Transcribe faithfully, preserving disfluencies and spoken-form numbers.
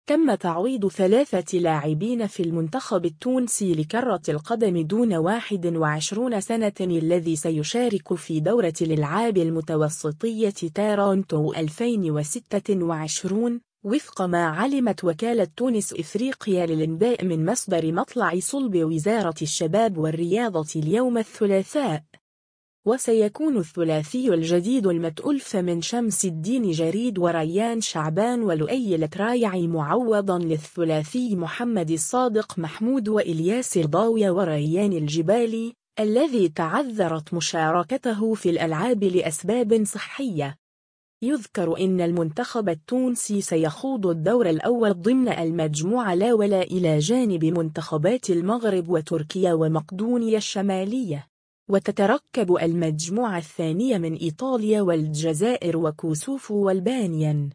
تم تعويض ثلاثة لاعبين في المنتخب التونسي لكرة القدم دون واحد وعشرين سنة الذي سيشارك في دورة الألعاب المتوسطية تورونتو ألفين وستة وعشرين، وفق ما علمت وكالة تونس إفريقيا للإنباء من مصدر مطلع صلب وزارة الشباب والرياضة اليوم الثلاثاء. وسيكون الثلاثي الجديد المتألف من شمس الدين جريد وريان شعبان ولؤي الترايعي معوضا للثلاثي محمد الصادق محمود وإلياس الضاوية وريان الجبالي، الذي تعذرت مشاركته في الألعاب لأسباب صحية. يذكر إن المنتخب التونسي سيخوض الدور الأول ضمن المجموعة الأولى إلى جانب منتخبات المغرب وتركيا ومقدونيا الشمالية، وتتركب المجموعة الثانية من إيطاليا والجزائر وكوسوفو والبانيان.